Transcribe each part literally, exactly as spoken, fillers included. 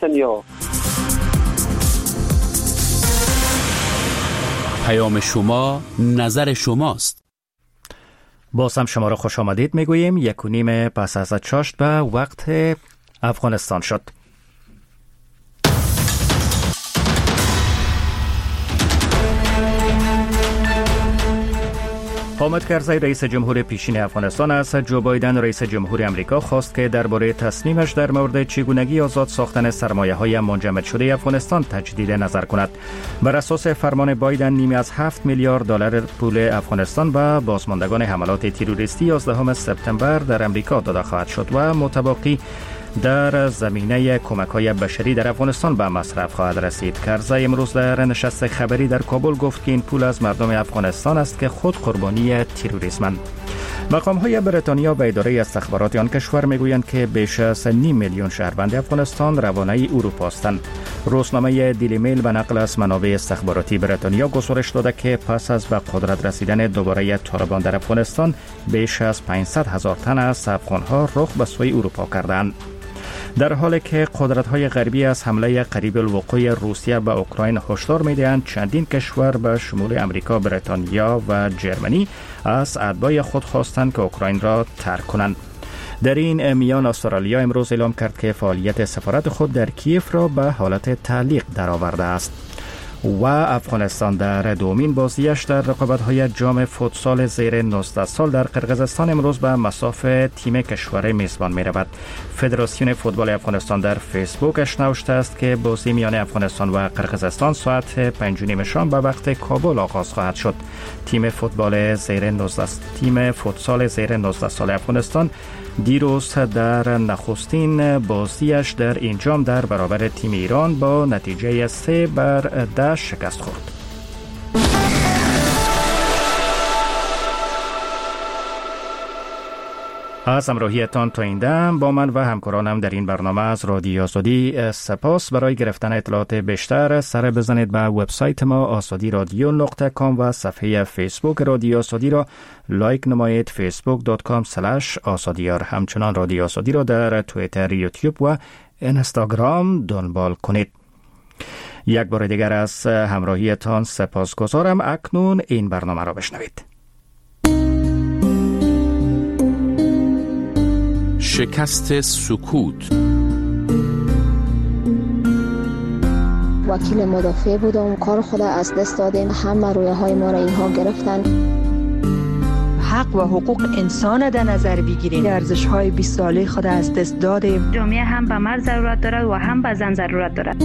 یا پیام شما نظر شماست. باز هم شما را خوش آمدید میگوییم. یک و نیم پس از چاشت به وقت افغانستان شد. حامد کرزی رئیس جمهور پیشین افغانستان از جو بایدن رئیس جمهور امریکا خواست که درباره تصمیمش در مورد چگونگی آزاد ساختن سرمایه‌های منجمد شده افغانستان تجدید نظر کند. بر اساس فرمان بایدن نیمی از هفت میلیارد دلار پول افغانستان به بازماندگان حملات تروریستی یازدهم سپتامبر در امریکا داده خواهد شد و متباقی در زمینه کمک‌های بشری در افغانستان به مصرف خواهد رسید. کرزی امروز در نشست خبری در کابل گفت که این پول از مردم افغانستان است که خود قربانی تروریسمند. مقام‌های بریتانیا و اداره استخبارات آن کشور میگویند که بیش از نیم میلیون شهروند افغانستان روانه اروپا هستند. روزنامه دیلی میل به نقل از منابع استخباراتی بریتانیا گزارش داده که پس از به قدرت رسیدن دوباره طالبان در افغانستان بیش از پانصد هزار تن از افغان‌ها رخ به سوی اروپا کردند. در حالی که قدرت‌های غربی از حمله قریب الوقوع روسیه به اوکراین هشدار می‌دهند، چندین کشور به شمول امریکا، بریتانیا و جرمنی از اتباع خود خواستند که اوکراین را ترک کنند. در این میان استرالیا امروز اعلام کرد که فعالیت سفارت خود در کیف را به حالت تعلیق درآورده است. و افغانستان در دومین بازیش در رقابت‌های جام فوتسال زیر نوزده سال در قرقیزستان امروز به مصاف تیم کشور میزبان می‌رود. فدراسیون فوتبال افغانستان در فیسبوکش نوشته است که بازی میان افغانستان و قرقیزستان ساعت پنج و نیم شام به وقت کابل آغاز خواهد شد. تیم فوتبال زیر نوزده تیم فوتسال زیر نوزده سال افغانستان دیروز در نخستین بازیش در این جام در برابر تیم ایران با نتیجه سه بر ده شکست خورد. از همراهیتان تا این دم با من و همکارانم در این برنامه از رادیو آزادی سپاس. برای گرفتن اطلاعات بیشتر سر بزنید به وبسایت ما آزادی رادیو نقطه کام و صفحه فیسبوک رادیو آزادی را لایک نمایید. فیسبوک دات کام سلش آزادیار. همچنان رادیو آزادی را در توییتر، یوتیوب و اینستاگرام دنبال کنید. یک بار دیگر از همراهیتان سپاسگزارم. اکنون این برنامه را بشنوید. شکست سکوت. وکیل مدافع بودم، کار خود از دست دادیم، همه رویه های ما را اینها گرفتن. حق و حقوق انسان در نظر بگیریم. ارزش های بیست ساله خود از دست دادیم. جامعه هم به مرد ضرورت دارد و هم به زن ضرورت دارد.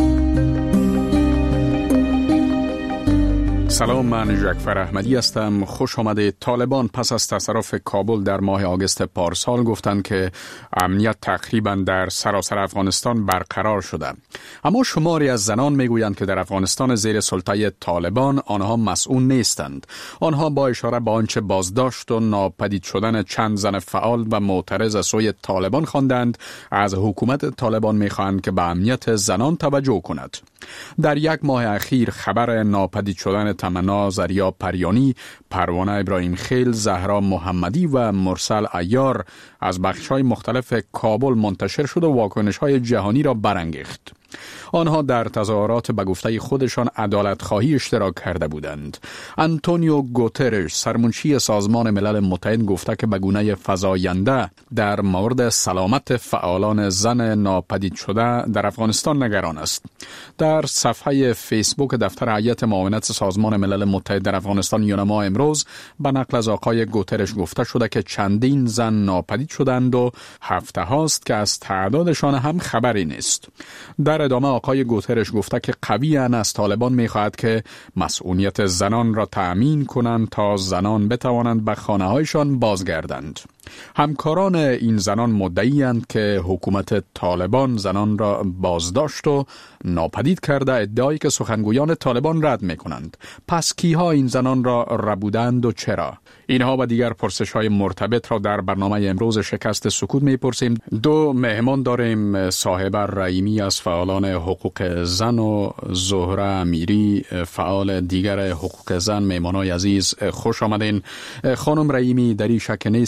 سلام، من جعفر احمدی هستم. خوش آمده. طالبان پس از تصرف کابل در ماه آگوست پارسال گفتند که امنیت تقریبا در سراسر افغانستان برقرار شده. اما شماری از زنان میگویند که در افغانستان زیر سلطه طالبان آنها مسئول نیستند. آنها با اشاره به آنچه بازداشت و ناپدید شدن چند زن فعال و معترض از سوی طالبان خواندند، از حکومت طالبان میخواهند که به امنیت زنان توجه کند. در یک ماه اخیر خبر ناپدید شدن تمنا زریا پریانی، پروانه ابراهیم خیل، زهرا محمدی و مرسل عیار از بخش‌های مختلف کابل منتشر شد و واکنش‌های جهانی را برانگیخت. آنها در تظاهرات به گفته خودشان عدالت خواهی اشتراک کرده بودند. آنتونیو گوترش، سرمنشی سازمان ملل متحد، گفته که به گونه فزاینده در مورد سلامت فعالان زن ناپدید شده در افغانستان نگران است. در صفحه فیسبوک دفتر هیئت معاونت سازمان ملل متحد در افغانستان یونما امروز به نقل از آقای گوترش گفته شده که چندین زن ناپدید شدند و هفته هاست که از تعدادشان هم خبری نیست. در ادامه آقای گوترش گفته که قویاً از طالبان می‌خواهد که مسئولیت زنان را تأمین کنند تا زنان بتوانند به خانه‌هایشان بازگردند. همکاران این زنان مدعی‌اند که حکومت طالبان زنان را بازداشت و ناپدید کرده، ادعایی که سخنگویان طالبان رد می‌کنند. پس کیها این زنان را ربودند و چرا؟ اینها و دیگر پرسش‌های مرتبط را در برنامه امروز شکست سکوت می‌پرسیم. دو مهمان داریم، صاحب رحیمی از فعالان حقوق زن و زهره امیری، فعال دیگر حقوق زن. مهمانای عزیز خوش آمدین. خانم رحیمی، در این شک نیست که پس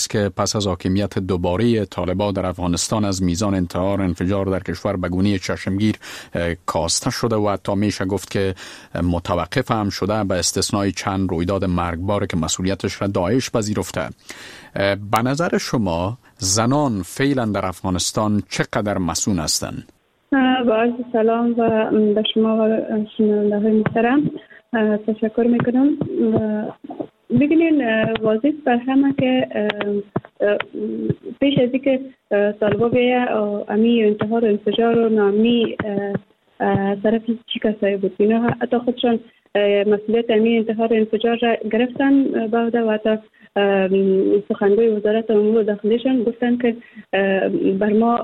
پس از حاکمیت دوباره طالبان در افغانستان از میزان انتحار انفجار در کشور به گونه چشمگیر کاسته شده و حتی میشه گفت که متوقف هم شده، به استثنای چند رویداد مرگبار که مسئولیتش را داعش پذیرفته. به نظر شما زنان فعلا در افغانستان چقدر مسئول هستند؟ با عرض سلام و به شما و شنونده های محترم تشکر میکنم. ببینین واضح بر همه که پیش از اینکه طالبا بیایه امی انتحار و انفجار و ناامنی طرف چی کسایی بود، اینا حتی خودشان مسئولیت امی انتحار و انفجار را گرفتن بعد و حتی سخنگوی وزارت امور داخلیشان گفتن که بر ما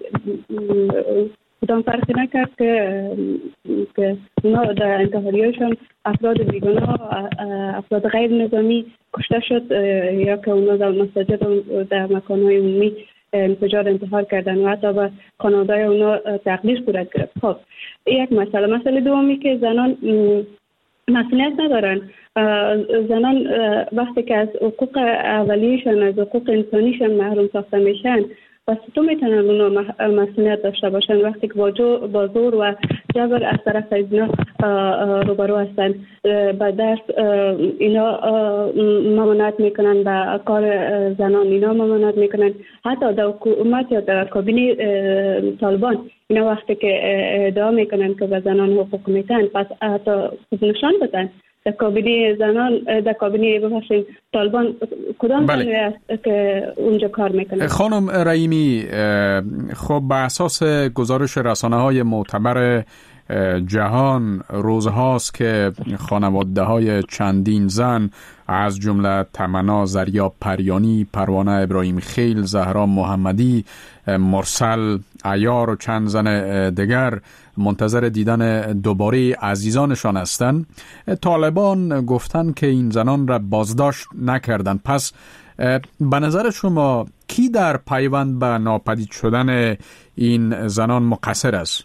کدام فرقی نکرد که که اونا در انتحاریاشون افراد بیگناه، افراد غیر نظامی کشته شد یا که اونا در مساجد و در مکانهای عمومی انفجار انتحار کردن و حتی به خانواده‌های اونا تقدیر صورت گرفت. خب یک مسئله. مسئله دومی که زنان مسئولیت ندارن. زنان وقتی که از حقوق اولیه‌شان، از حقوق انسانیشان محروم ساخته میشن، پس تو میتونن اونا مسئولیت داشته باشن وقتی که با زور و جبر از طرف اینا روبرو هستن. به درس اینا ممانعت میکنن، به کار زنان اینا ممانعت میکنن. حتی در حکومت یا در کابینه طالبان اینا وقتی که ادعا میکنن که به زنان حقوق میتن، پس حتی خود نشان بدن در کابینه زنان، در کابینه ببخشید طالبان کدام زنی است که اونجا کار میکنه؟ خانم رحیمی، خب به اساس گزارش رسانه‌های معتبر جهان روزهاست که خانواده های چندین زن از جمله تمنا زریا پریانی، پروانه ابراهیم خیل، زهرا محمدی، مرسل عیار و چند زن دیگر منتظر دیدن دوباره عزیزانشان هستند. طالبان گفتند که این زنان را بازداشت نکردند. پس به نظر شما کی در پیوند به ناپدید شدن این زنان مقصر است؟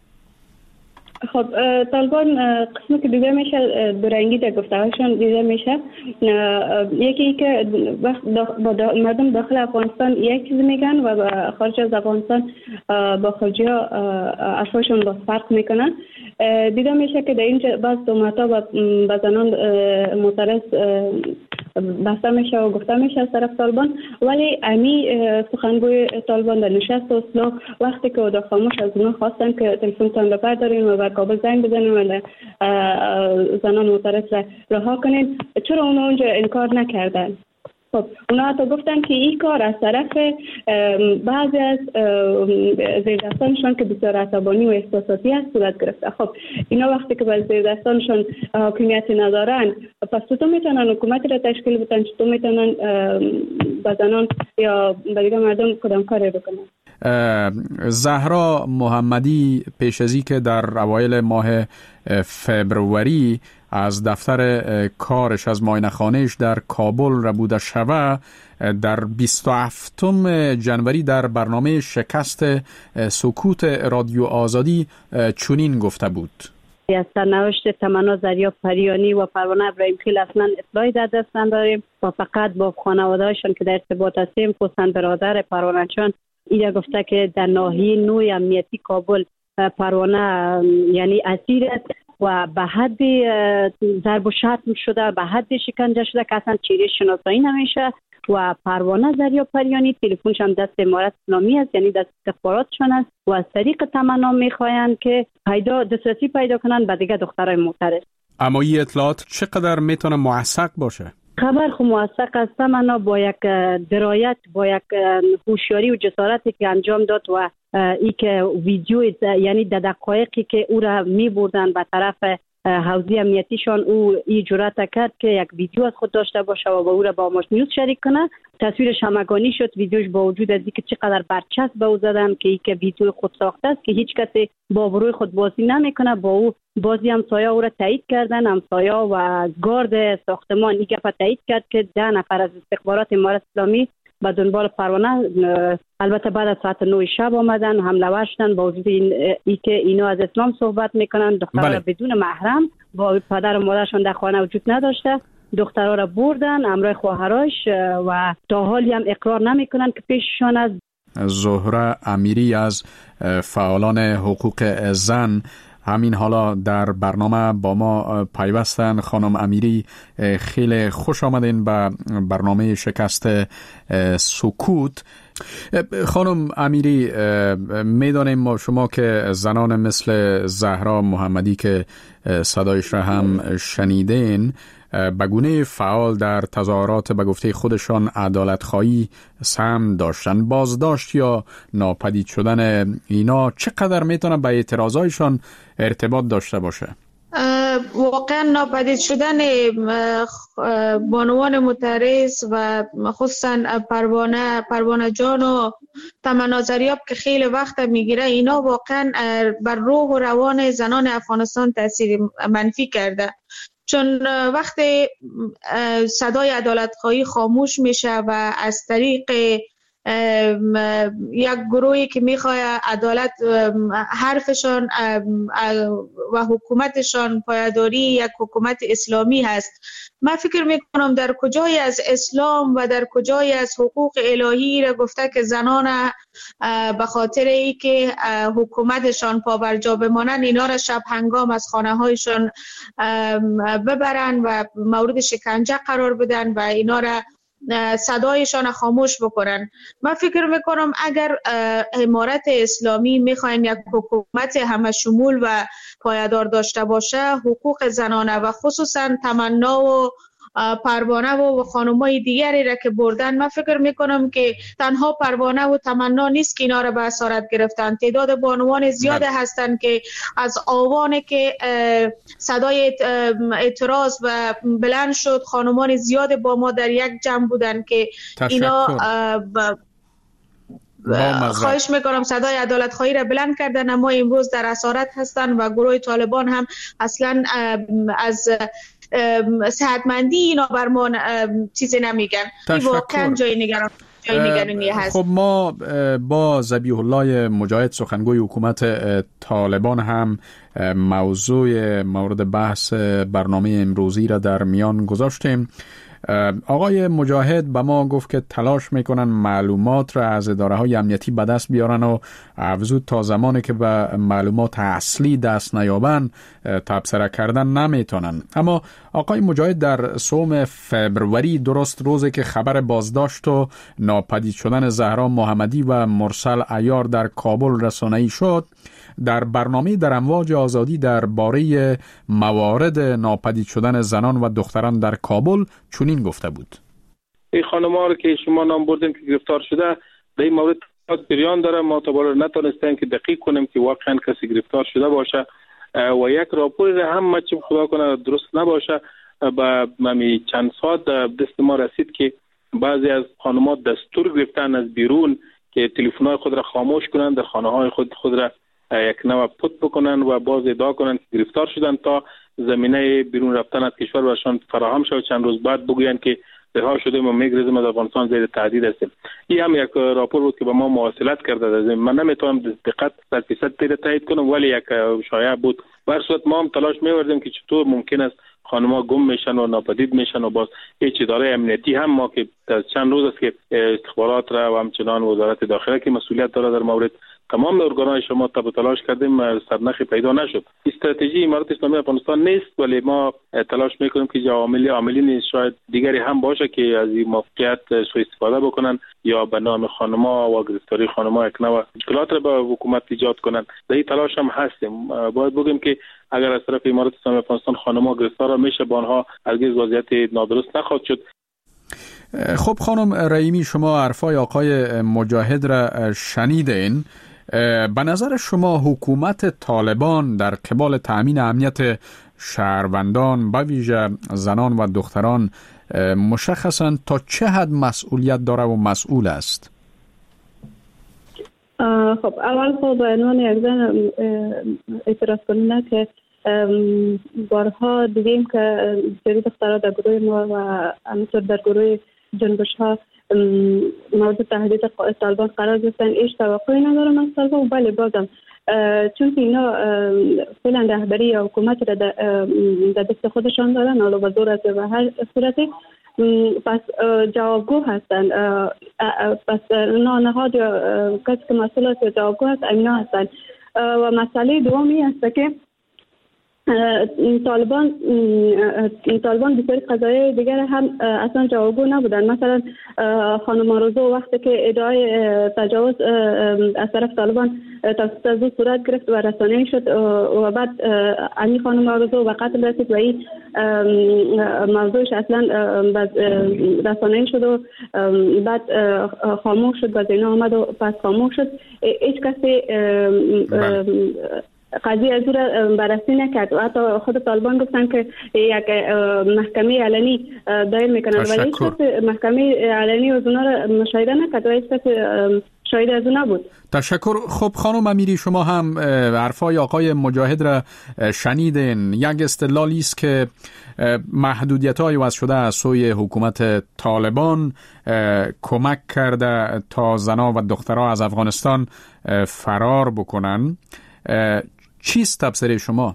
خب طالبان قسمی که دیده میشه دورنگی در گفته‌هاشون دیده میشه. یکی که وقت با مردم داخل افغانستان یک چیز میگن و با خارج از افغانستان با خارجی ها حرفاشون با فرق میکنن. دیده میشه که در اینجا بعض تهمت‌ها به زنان معترض بسته میشه و گفته میشه از طرف طالبان، ولی امی سخنگوی طالبان در نشست اسلو وقتی که اودا خاموش از اونها خواستن که تلفنتان رو بردارین و بر کابل زنگ بزنین و زنان معترض را رها کنین، چرا اونا اونجا انکار نکردن؟ خب اونا حتی گفتن که این کار از طرف بعضی از زیردستانشان که بسیار عصبانی و احساساتی هست صورت گرفته. خب اینا وقتی که به زیردستانشان حاکمیتی ندارن، پس تو میتونن حکومتی را تشکیل بدن، تو میتونن به زنان یا به دیگه مردم کدام کاری بکنن. زهرا محمدی پیش از این که در اوایل ماه فبروری از دفتر کارش، از معاینه‌خانه‌اش در کابل را بوده شوه، در بیست و هفتم ژانویه در برنامه شکست سکوت رادیو آزادی چنین گفته بود: از سرنوشت تمنا زریا پریانی و پروانه ابراهیم خیل اصلا اطلاعی در دست نداریم و فقط با خانواده‌هاشون که در ارتباط هستیم، خصوصا برادر پروانه چون اینا گفته که در ناحیه نو امنیتی کابل پروانه یعنی اسیر است و به حد ضرب و شتم شده، به حد شکنجه شده که اصلا چهره شناسایی نمیشه و پروانه زریا پریانی تلفنش هم دست امارت اسلامی است، یعنی دست استخباراتشون است و از طریق تمنا میخواین که پیدا دسترسی پیدا کنن به دیگه دخترای معترض. اما این اطلاعات چقدر میتونه موثق باشه؟ خبر خو موثق است. تمنا با یک درایت، با یک هوشیاری و جسارتی که انجام داد و ای که ویدیو یعنی در دقایقی که او را می بردن به طرف حوزه امنیتیشان، او ای جرأت کرد که یک ویدیو از خود داشته باشه و با او را با آماش نیوز شریک کنه. تصویرش همگانی شد. ویدیوش با وجود از اینکه چقدر برچسب به او زدن که ای که ویدیو خود ساخته است که هیچ کسی با آبروی خود بازی نمیکنه، با او بازی همسایه او را تایید کردن. همسایه و گارد ساختمان این گپ تایید کرد که ده نفر از استخبارات امارت اسلامی به دنبال پروانه، البته بعد از ساعت نه شب آمدن، حمله ور شدن با وجود این ای که اینا از اسلام صحبت میکنن. دختر بله. بدون محرم با پدر و مادرشان در خانه وجود نداشته دخترها را بردن همراه خواهرش و تا حالی هم اقرار نمیکنن که پیششان از. زهره امیری از فعالان حقوق زن همین حالا در برنامه با ما پیوستن. خانم امیری، خیلی خوش آمدین به برنامه شکست سکوت. خانم امیری، میدانیم ما شما که زنان مثل زهرا محمدی که صدایش را هم شنیدین به گونه فعال در تظاهرات به گفته خودشان عدالت خواهی سهم داشتن، بازداشت یا ناپدید شدن اینا چقدر میتونه به اعتراضایشان ارتباط داشته باشه؟ واقعا ناپدید شدن بانوان متحرز و خصوصا پروانه پروانه جان و تمنا زریاب که خیلی وقت میگیره، اینا واقعا بر روح و روان زنان افغانستان تاثیر منفی کرده. چون وقتی صدای عدالت خواهی خاموش میشه و از طریق یک گروهی که میخواد عدالت حرفشان و حکومتشان پایداری یک حکومت اسلامی هست، من فکر میکنم در کجای از اسلام و در کجای از حقوق الهی را گفته که زنان به خاطر ای که حکومتشان پابرجا بمانند اینا را شب هنگام از خانه هایشان ببرن و مورد شکنجه قرار بدن و اینا را صدایشان خاموش بکنن. من فکر میکنم اگر امارت اسلامی میخواین یک حکومت همه شمول و پایدار داشته باشه، حقوق زنانه و خصوصا تمنا و پروانه و خانمای دیگری را که بردن، من فکر میکنم که تنها پروانه و تمنا نیست که اینا را به اسارت گرفتن. تعداد بانوان زیاده هستند که از آوانی که صدای اعتراض و بلند شد، خانمان زیاد با ما در یک جمع بودن که اینا خواهش میکنم صدای عدالت خواهی را بلند کردن، اما امروز در اسارت هستن و گروه طالبان هم اصلا از صحتمندی اینا برمان چیزی نمیگن. این واقعا جای نگران جای نگرانی هست. خب ما با ذبیح الله مجاهد سخنگوی حکومت طالبان هم موضوع مورد بحث برنامه امروزی را در میان گذاشتیم. آقای مجاهد به ما گفت که تلاش میکنن معلومات را از اداره های امنیتی به دست بیارن و افزود تا زمانی که به معلومات اصلی دست نیابن تبصره کردن نمیتونن. اما آقای مجاهد در سوم فبروری، درست روزی که خبر بازداشت و ناپدید شدن زهرا محمدی و مرسل عیار در کابل رسانه‌ای شد، در برنامه در امواج آزادی درباره موارد ناپدید شدن زنان و دختران در کابل چنین گفته بود: این خانم‌ها رو که شما نام بردیم که گرفتار شده، در این مورد جریان داره. ما تا بالا نتونستیم که دقیق کنیم که واقعا کسی گرفتار شده باشه و یک راپور هم ما چه خدا کنه درست نباشه. با ممی چند ساعت دست ما رسید که بعضی از خانم‌ها دستور گرفتن از بیرون که تلفن‌های خود را خاموش کنند، در خانه‌های خود خود را یک نوع پت بکنن و باز ادعا کنن که گرفتار شدن تا زمینه بیرون رفتن از کشور برشان فراهم شود. چند روز بعد بگوین که رها شدیم و میگریزیم از افغانستان زیر تهدید هستیم. این هم یک راپور بود که با ما مواصلت کرده. من نمیتونم دقت صد درصد تیر تایید کنم، ولی یک شایعه بود. به هر صورت ما هم تلاش می‌کردیم که چطور ممکن است خانم‌ها گم میشن و ناپدید میشن و باز هیچ اداره امنیتی هم ما که چند روز است که استخبارات را و همچنان وزارت داخله که مسئولیت داره در مورد تمام ارگان‌های شما تب تلاش کردیم، سرنخی پیدا نشد. استراتژی امارت اسلامی افغانستان نیست، ولی ما تلاش میکنیم که عوامل عاملین شاید دیگری هم باشه که از این موقعیت سوء استفاده بکنن یا به نام خانم‌ها و گرفتاری خانم‌ها یک نوع مشکلات را به حکومت ایجاد کنن. در این تلاش هم هستیم. باید بگیم که اگر از طرف امارت اسلامی افغانستان خانم‌ها گرفتار میشه، با آنها هرگز وضعیت نادرست نخواهد شد. خب خانم رحیمی، شما حرفای آقای مجاهد را شنیدین. به نظر شما حکومت طالبان در قبال تأمین امنیت شهروندان به ویژه زنان و دختران مشخصاً تا چه حد مسئولیت داره و مسئول است؟ خب اول خب به عنوان یک زن اعتراض کننده که بارها دیدیم که بسیاری دخترها در گروه ما و همینطور در گروه جنبش ها مورد تهدید طالبان قرار گرفتن، هیچ توقعی ندارم از طالبان. ولی بازم چون که اینا فعلا رهبری یا حکومت را در دست خودشان دارن، حالا به زور است و هر صورتی، پس جوابگو هستند. پس نهاد یا کسی که مسئول است یا جوابگو هست اینا هستند. و مسئله دومی است که طالبان طالبان بسیاری قضایای دیگر هم اصلا جوابگو نبودن. مثلا خانم آرزو وقتی که ادعای تجاوز از طرف طالبان توسط از او صورت گرفت و رسانه‌ای شد و بعد امی خانم آرزو و قتل رسید و این موضوعش اصلا رسانه‌ای شد و بعد خاموش شد و زینا آمد و پس خاموش شد. هیچ کسی قضیه از او را بررسی نکرد و حتی خود طالبان گفتن که یک محکمه علنی دایر میکنن ولی هیچ کسی محکمه علنی از اونا را مشاهده نکرد و هیچ کسی شاهد از او نبود. تشکر. خب خانم امیری، شما هم حرفای آقای مجاهد را شنیدین. یک استدلالی است که محدودیت‌های وضع شده از سوی حکومت طالبان کمک کرده تا زنان و دخترها از افغانستان فرار بکنن. چیست تفسیر شما؟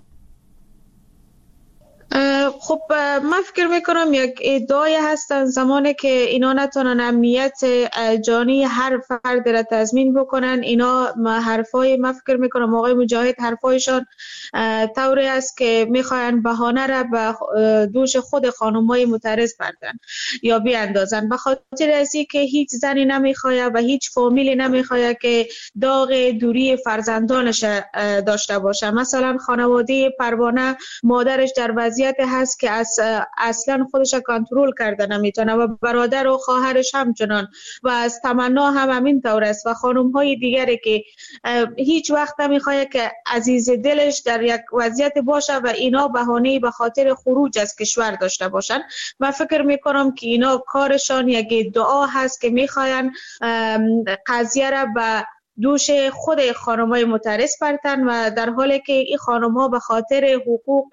خب من فکر میکنم یک ادعای هستن زمانی که اینا نتونن امنیت جانی هر فرد را تضمین بکنن. اینا حرفای من فکر میکنم آقای مجاهد حرفایشان طوری است که میخواین بهانه را به دوش خود خانمای معترض بردن یا بیاندازن، به خاطر از اینکه هیچ زنی نمیخواد و هیچ فامیلی نمیخواد که داغ دوری فرزندانش داشته باشه. مثلا خانواده پروانه مادرش در وضعیت هست که از اصلا خودش کنترل کرده نمیتونه و برادر و خواهرش همچنان و از تمنا هم همین طور است و خانم های دیگری که هیچ وقت نمیخواد که عزیز دلش در یک وضعیت باشه و اینا بهانه به خاطر خروج از کشور داشته باشن. من فکر میکنم که اینا کارشان یک دعا هست که میخواین قضیه را به دوش خود خانم‌های معترض پرتن و در حالی که این خانم‌ها به خاطر حقوق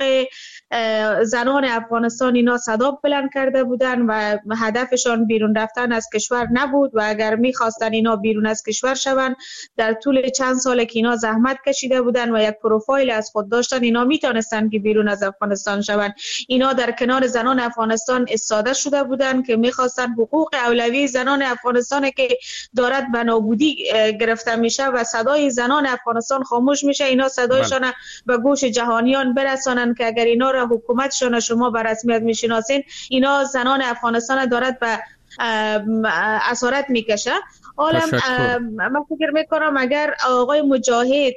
زنان افغانستان اینا صدا بلند کرده بودن و هدفشان بیرون رفتن از کشور نبود و اگر می‌خواستن اینا بیرون از کشور شوند در طول چند سال که اینا زحمت کشیده بودن و یک پروفایل از خود داشتن اینا میتونستن که بیرون از افغانستان شوند. اینا در کنار زنان افغانستان ایستاده شده بودن که می‌خواستن حقوق اولوی زنان افغانستان که دارد به نابودی گرفته میشه و صدای زنان افغانستان خاموش میشه، اینا صدایشان به گوش جهانیان برسانن که اگر اینا را حکومتشان شما به رسمیت میشناسین اینا زنان افغانستان دارد به اسارت میکشه. حالا من فکر میکنم اگر آقای مجاهد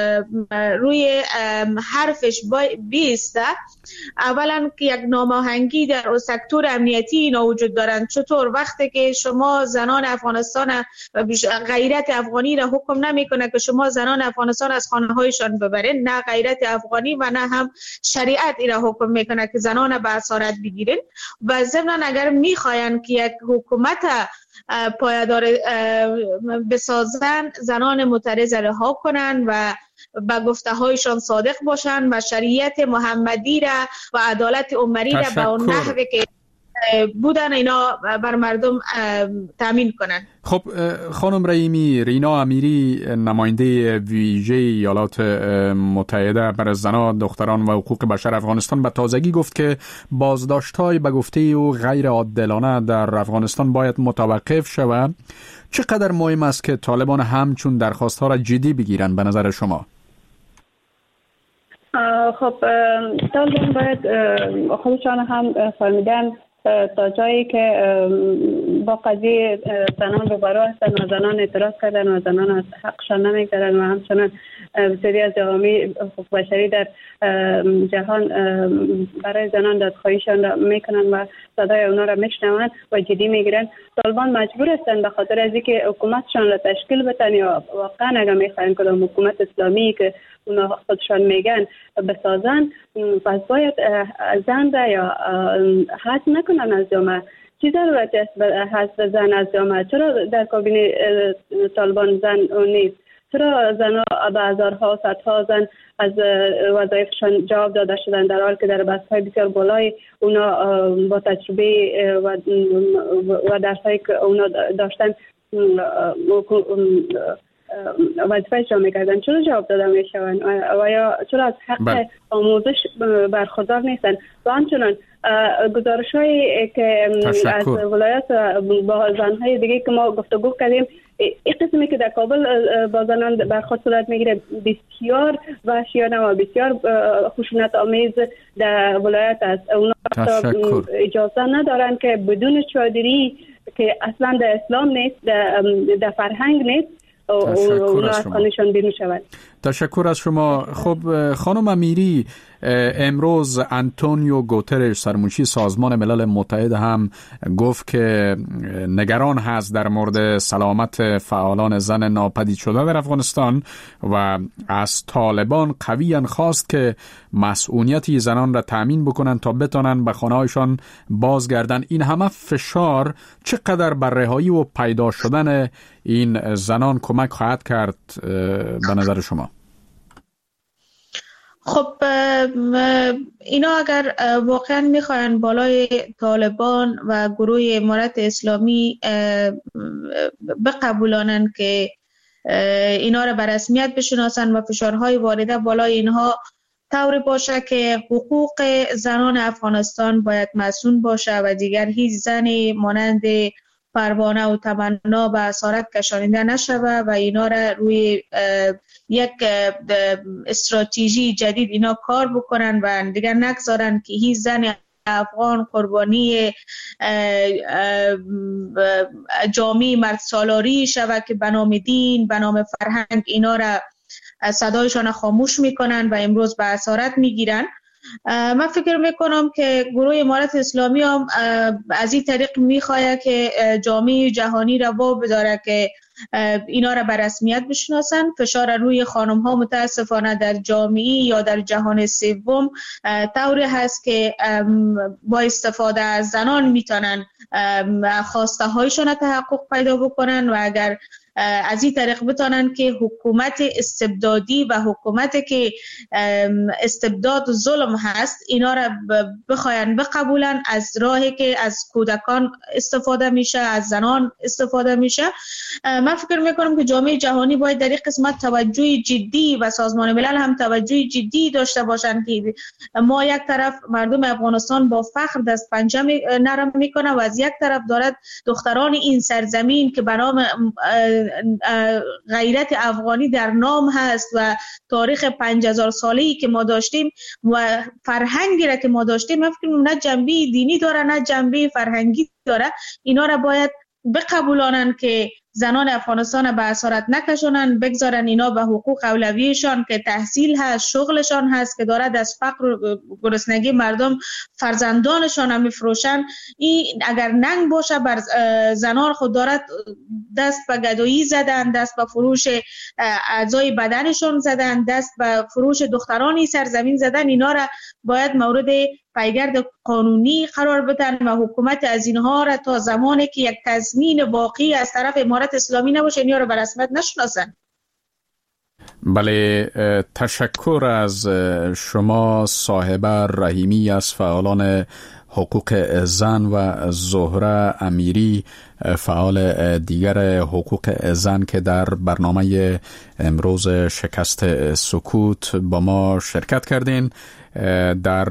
روی حرفش بیسته، اولا که یک ناماهنگی در سکتور امنیتی اینا وجود دارند. چطور وقتی که شما زنان افغانستان غیرت افغانی را حکم نمیکنه که شما زنان افغانستان از خانه هایشان ببرین، نه غیرت افغانی و نه هم شریعت این را حکم میکنه که زنان به اسارت بگیرین. و ضمن اگر میخواین که یک حکومت پایدار بسازن، زنان معترض رها کنن و به گفته هایشان صادق باشن و شریعت محمدی را و عدالت عمری را به اون نحوی که بودن اینا بر مردم تامین کنن. خب خانم رحیمی، رینا امیری نماینده ویژه ایالات متحده برای زنان، دختران و حقوق بشر افغانستان به تازگی گفت که بازداشت‌های به گفته او غیر عادلانه در افغانستان باید متوقف شود. چقدر مهم است که طالبان همچون درخواست‌ها را جدی بگیرن به نظر شما؟ خب طالبان باید خودشان هم فهمیدن تا جایی که با قضیه زنان روبرو هستن و زنان اعتراض کردن و زنان از حقشان نمیگذارن و همچنان بسیاری از جوامع حقوق بشری در جهان برای زنان دادخواهیشان میکنن و صدای اونا را میشنوند و جدی میگیرن. طالبان مجبور هستن به خاطر از اینکه حکومتشان را تشکیل بدن یا واقعا اگر میخواین کدام حکومت اسلامی که اونا خودشان میگن بسازن، پس باید زن را یا حذف نکنن از جامعه. چی ضرورت است حذف زن از جامعه؟ چرا در کابینه طالبان زن نیست؟ چرا زنها به هزارها و صدها زن از وظایفشان جواب داده شدن در حالی که در بست‌های بسیار بالای اونا با تجربه و و درسایی که اونا داشتن وظیفه را میکردن چرا جواب داده میشوند و یا چرا از حق بل. آموزش برخوردار نیستن و همچنان گزارش هایی که تشکر. از ولایت با زنهای دیگه که ما گفتگو کردیم این قسمی که در کابل با زنان برخورد صورت میگیره بسیار وحشیانه و بسیار خشونت آمیز در ولایت است. اونا اجازه ندارن که بدون چادری که اصلا در اسلام نیست در, در فرهنگ نیست اونا از خانهشان بیرون شود. تشکر از شما. خب خانم امیری، امروز آنتونیو گوترش سرمنشی سازمان ملل متحد هم گفت که نگران هست در مورد سلامت فعالان زن ناپدید شده در افغانستان و از طالبان قویاً خواست که مسئولیت زنان را تأمین بکنن تا بتونن به خانه‌هایشان بازگردن. این همه فشار چقدر بر رهایی و پیدا شدن این زنان کمک خواهد کرد به نظر شما؟ خب اینا اگر واقعا میخواین بالای طالبان و گروه امارت اسلامی بقبولانن که اینا را به رسمیت بشناسن و فشارهای وارده بالای اینها طوری باشه که حقوق زنان افغانستان باید مسئول باشه و دیگر هیچ زنی مانند پروانه و تمنا به اسارت کشانیده نشوه و اینا را روی یک استراتژی جدید اینا کار بکنن و دیگر نگذارن که هیچ زن افغان قربانی جامعه مرد سالاری شود که به نام دین به نام فرهنگ اینا را صدایشان خاموش میکنن و امروز به اسارت میگیرن. من فکر میکنم که گروه امارت اسلامی هم از این طریق میخواه که جامعه جهانی را وا بداره که اینا را به رسمیت بشناسن. فشار روی خانم ها متاسفانه در جامعه یا در جهان سوم طوری هست که با استفاده از زنان میتونن خواسته هایشان تحقق پیدا بکنن و اگر از این طریق بتونن که حکومت استبدادی و حکومت که استبداد و ظلم هست اینا را بخواین بقبولن از راهی که از کودکان استفاده میشه از زنان استفاده میشه. من فکر میکنم که جامعه جهانی باید در این قسمت توجه جدی و سازمان ملل هم توجه جدی داشته باشن که ما یک طرف مردم افغانستان با فخر دست پنجه نرم میکنه و از یک طرف دارد دختران این سرزمین که به نام غیرت افغانی در نام هست و تاریخ پنج هزار ساله‌ای که ما داشتیم و فرهنگی را که ما داشتیم من فکر می‌کنم نه جنبه دینی داره نه جنبه فرهنگی داره. اینا را باید بقبولانن که زنان افغانستان به اسارت نکشونن، بگذارن اینا به حقوق اولویشان که تحصیل هست شغلشان هست که دارد از فقر و گرسنگی مردم فرزندانشان هم میفروشن. این اگر ننگ باشه بر زنان خود دارد دست به گدایی زدن، دست به فروش اعضای بدنشان زدن، دست به فروش دخترانی سرزمین زدن. اینا را باید مورد پیگرد قانونی قرار بدن و حکومت از اینها را تا زمانی که یک تضمین واقعی از طرف امارت اسلامی نباشه اینا را به رسمیت نشناسن. بله، تشکر از شما صاحبه رحیمی از فعالان حقوق زن و زهره امیری فعال دیگر حقوق زن که در برنامه امروز شکست سکوت با ما شرکت کردین. در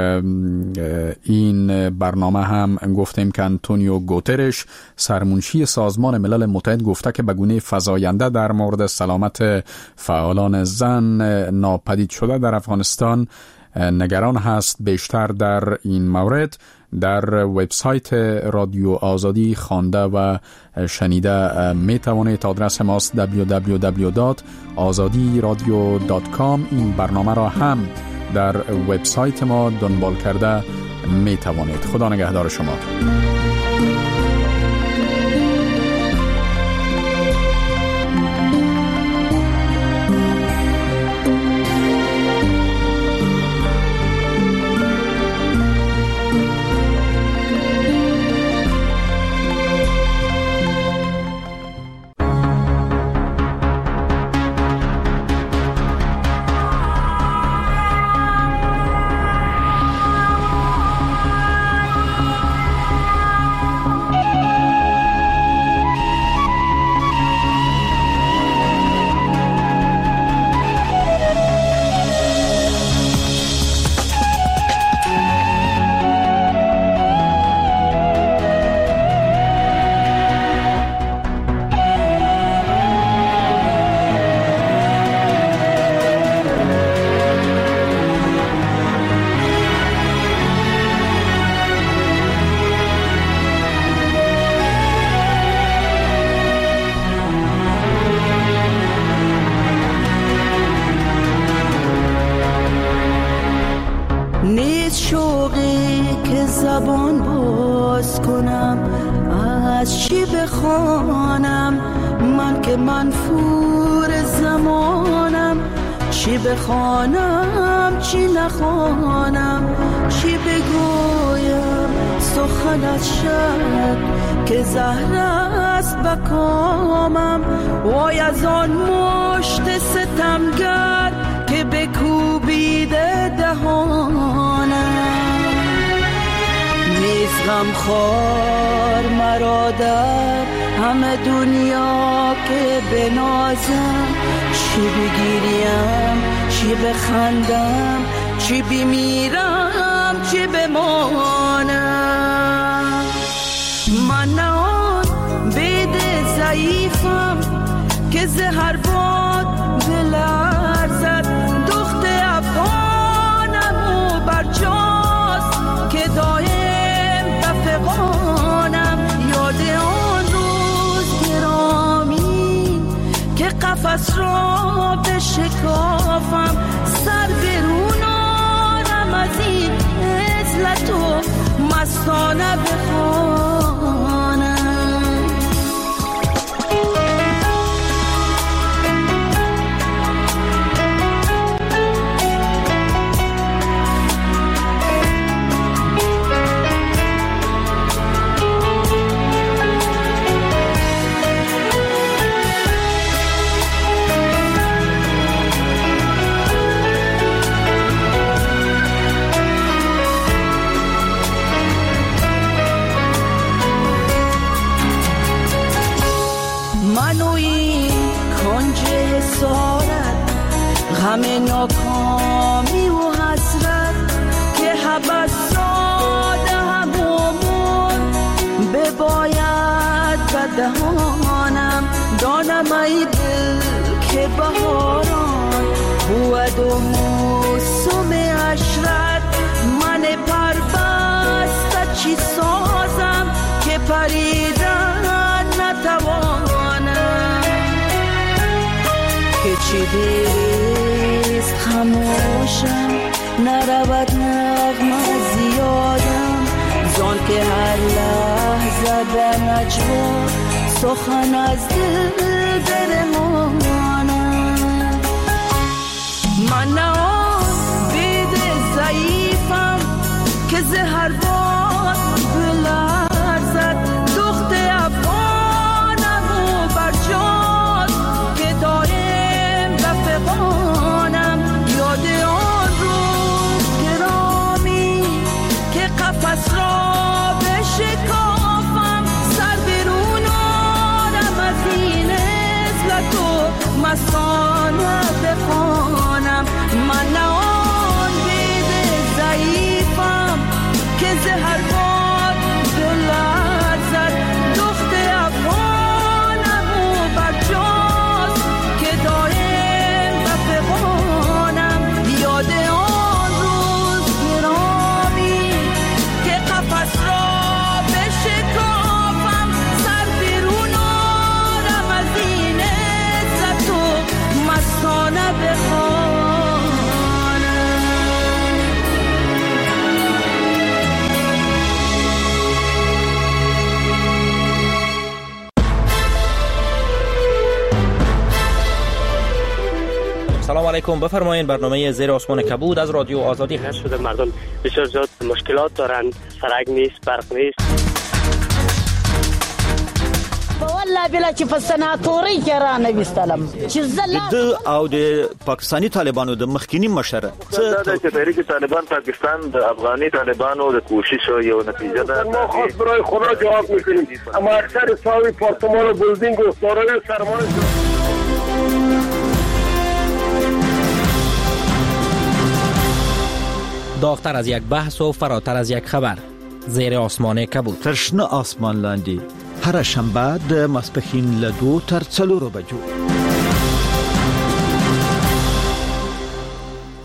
این برنامه هم گفتیم که آنتونیو گوترش سرمنشی سازمان ملل متحد گفته که به گونه فزاینده در مورد سلامت فعالان زن ناپدید شده در افغانستان نگران هست. بیشتر در این مورد در وبسایت رادیو آزادی خوانده و شنیده می توانید. آدرس ماست دبلیو دبلیو دبلیو دات آزادی رادیو دات کام. این برنامه را هم در وبسایت ما دنبال کرده می توانید. خدا نگهدار شما. زبان باز کنم، از چی بخوانم من که منفور زمانم، چی بخوانم چی نخوانم، چی بگویم سخن از شب که زهر است بکامم، وای از آن مشت ستمگر که بکوبیده دهانم، نیز غم خور مرا در همه دنیا که بنازم، چی بگیریم چی بخندم، چی بمیرم چی بمانم، من نه آن بید ضعیفم که زهر باد بلرزد، دخت افغانم و برجاست که دایم بفغانم، یاد آن روز گرامی که قفس را بشکافم، سر برونارم از این عزلت و مستانه بخوانم. غم ناکامی و حسرت که حبس ساده همومون بباید بدهانم، دانم ای دل که بهاران بود و موسم عشرت، من پربسته چی سازم که پریدن نتوانم، که چی دیست خموشم نرود نغمه زیادم، زان که هر لحظه به نجوا سخن از دل برمانم، من نه آن بید ضعیفم که زهر باد بلرزد، دخت افغانم و برجاست که دایم بفغانم، یاد آن روز گرامی که قفس را بشکافم، سر برون آرم از این عزلت و مستانه بخوانم، من نه آن بید ضعیفم که زهر باد بلرزد، دخت افغانم و برجاست که دایم بفغانم، یاد آن روز گرامی که قفس را بشکافم، سر بیرون آرم از این عزت و مستانه بخوانم. سلام علیکم، بفرمایید. برنامه زیر آسمان کبود از رادیو آزادی هست. شده مردم بسیار زیاد مشکلات دارند، سرک نیست، برق نیست. والله بلا چې په سناتوري کې را نه وستلم چې زله د او د پاکستانی طالبانو د مخکینی مشره څه د تحریک طالبان پاکستان د افغاني طالبانو د کوشش یو نتیجه ده. ما خاص برای خدا جواب میکنیم، اما اکثر ساوی پارتمان و بلدینگ و سارای سرمایه داغتر از یک بحث و فراتر از یک خبر، زیر آسمان کبود. تشنه آسمان لاندی هر شنبه د ماسپښین له دوه تر څلورو بجو